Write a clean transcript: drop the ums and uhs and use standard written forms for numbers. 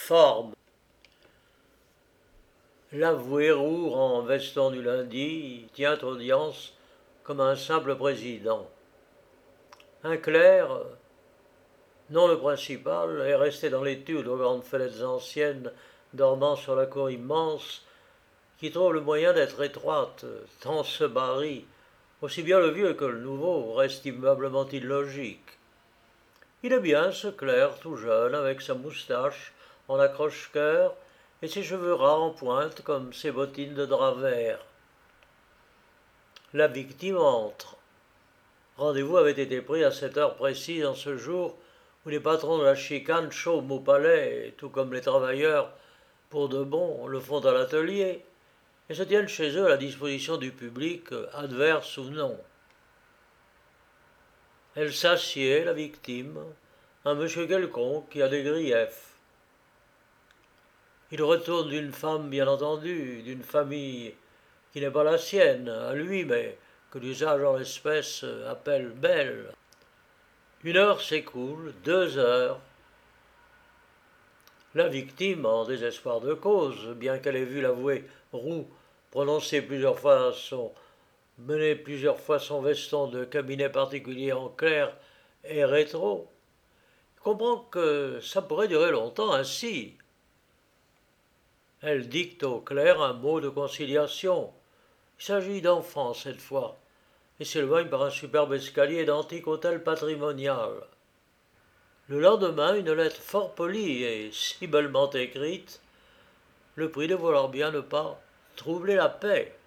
Forme. L'avoué Roux en veston du lundi tient audience comme un simple président. Un clerc, non le principal, est resté dans l'étude aux grandes fenêtres anciennes dormant sur la cour immense qui trouve le moyen d'être étroite, tant ce baril, aussi bien le vieux que le nouveau, reste immeublement illogique. Il est bien ce clerc tout jeune, avec sa moustache en accroche-cœur et ses cheveux ras en pointe comme ses bottines de drap vert. La victime entre. Rendez-vous avait été pris à cette heure précise en ce jour où les patrons de la chicane chôment au palais, tout comme les travailleurs, pour de bon, le font à l'atelier, et se tiennent chez eux à la disposition du public, adverse ou non. Elle s'assied, la victime, un monsieur quelconque qui a des griefs. Il retourne d'une femme, bien entendu, d'une famille qui n'est pas la sienne, à lui, mais que l'usage en l'espèce appelle belle. 1 heure s'écoule, 2 heures. La victime, en désespoir de cause, bien qu'elle ait vu l'avoué Roux mener plusieurs fois son veston de cabinet particulier en clair et rétro, comprend que ça pourrait durer longtemps ainsi. Elle dicte au clerc un mot de conciliation. Il s'agit d'enfants cette fois, et s'éloigne par un superbe escalier d'antique hôtel patrimonial. Le lendemain, une lettre fort polie et si bellement écrite, le prie de vouloir bien ne pas troubler la paix.